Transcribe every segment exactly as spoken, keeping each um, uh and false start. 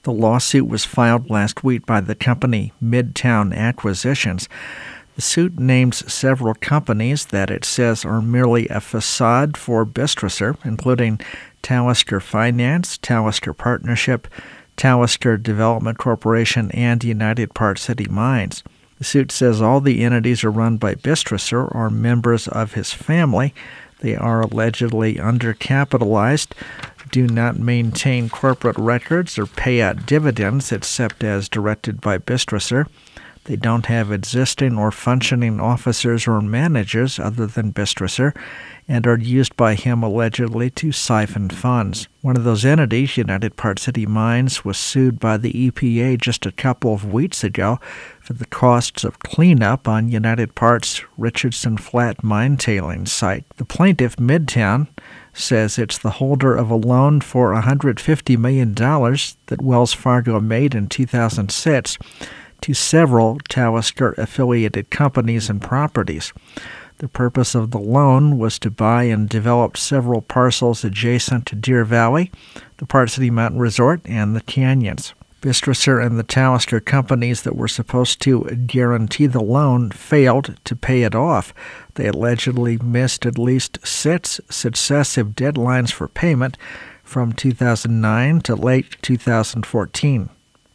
The lawsuit was filed last week by the company Midtown Acquisitions. The suit names several companies that it says are merely a facade for Bistrisser, including Talisker Finance, Talisker Partnership, Talisker Development Corporation, and United Park City Mines. The suit says all the entities are run by Bistrisser or members of his family. They are allegedly undercapitalized, do not maintain corporate records or pay out dividends except as directed by Bistrisser. They don't have existing or functioning officers or managers other than Bistrisser, and are used by him allegedly to siphon funds. One of those entities, United Park City Mines, was sued by the E P A just a couple of weeks ago for the costs of cleanup on United Park's Richardson Flat mine tailings site. The plaintiff, Midtown, says it's the holder of a loan for one hundred fifty million dollars that Wells Fargo made in two thousand six to several Talisker-affiliated companies and properties. The purpose of the loan was to buy and develop several parcels adjacent to Deer Valley, the Park City Mountain Resort, and the canyons. Bistrisser and the Talisker companies that were supposed to guarantee the loan failed to pay it off. They allegedly missed at least six successive deadlines for payment from two thousand nine to late two thousand fourteen.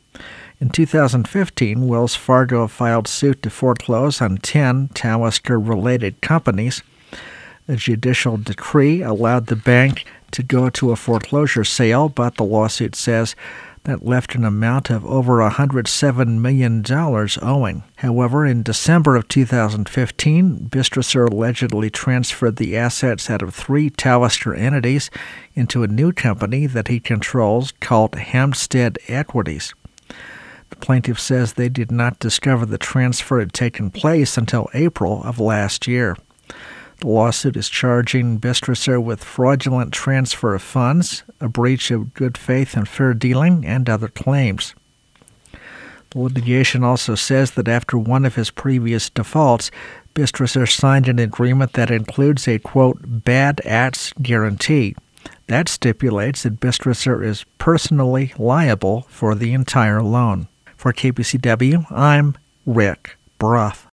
In two thousand fifteen, Wells Fargo filed suit to foreclose on ten Talisker-related companies. A judicial decree allowed the bank to go to a foreclosure sale, but the lawsuit says that left an amount of over one hundred seven million dollars owing. However, in December of two thousand fifteen, Bistrisser allegedly transferred the assets out of three Talisker entities into a new company that he controls called Hampstead Equities. The plaintiff says they did not discover the transfer had taken place until April of last year. The lawsuit is charging Bistrisser with fraudulent transfer of funds, a breach of good faith and fair dealing, and other claims. The litigation also says that after one of his previous defaults, Bistrisser signed an agreement that includes a, quote, bad acts guarantee. That stipulates that Bistrisser is personally liable for the entire loan. For K B C W, I'm Rick Brough.